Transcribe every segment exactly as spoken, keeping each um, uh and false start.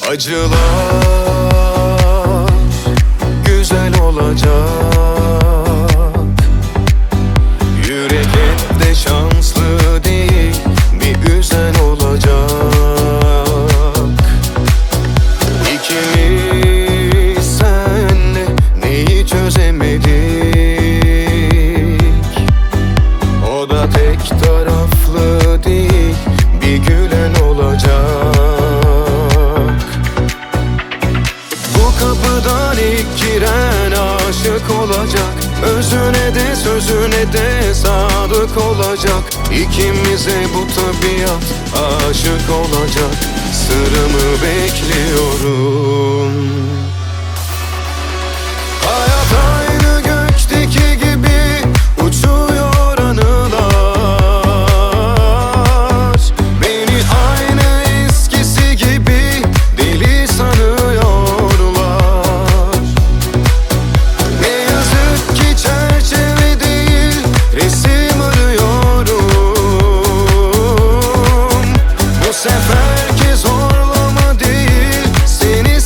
Acılar güzel olacak. Yürek hep de şanslı değil, bir üzen olacak. İkimiz senle neyi çözemedik? O da tek taraflı değil, bir gülen olacak. Kapıdan ilk giren aşık olacak. Özüne de sözüne de sadık olacak. İkimize bu tabiat aşık olacak. Sırrımı bekliyorum. Hayat aynı gökteki gibi uçuyor anılar. Beni aynı eskisi gibi deli sanıyor. Seferki zorlama değil, seni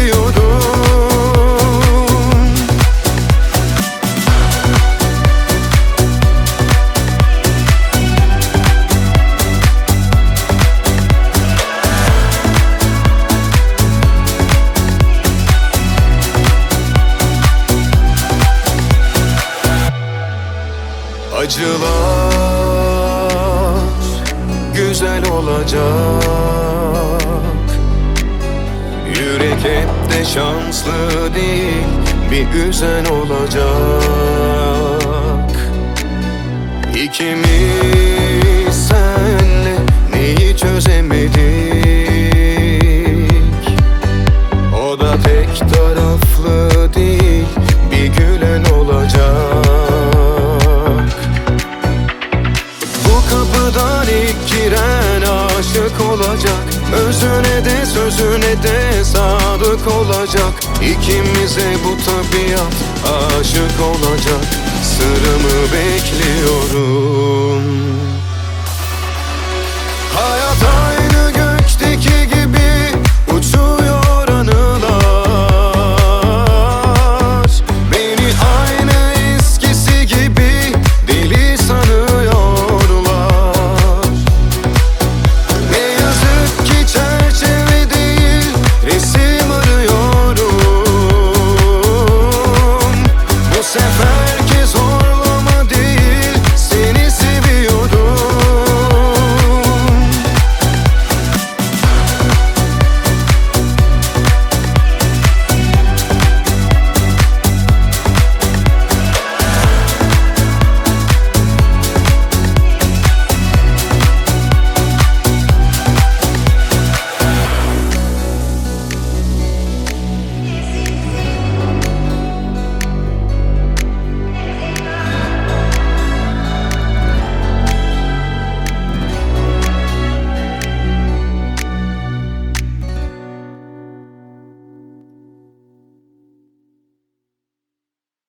seviyorum. Acılar güzel olacak. Yürek hep de şanslı değil, bir üzen olacak. İkimiz senle neyi çözemedik? O da tek taraflı değil, bir gülen olacak. Kapıdan ilk giren aşık olacak. Özüne de sözüne de sadık olacak. İkimize bu tabiat aşık olacak. Sırrımı bekliyorum. Hayat aynı gökteki gibi uçuyor anılar. Beni aynı eskisi gibi deli sanıyor. Seferki zor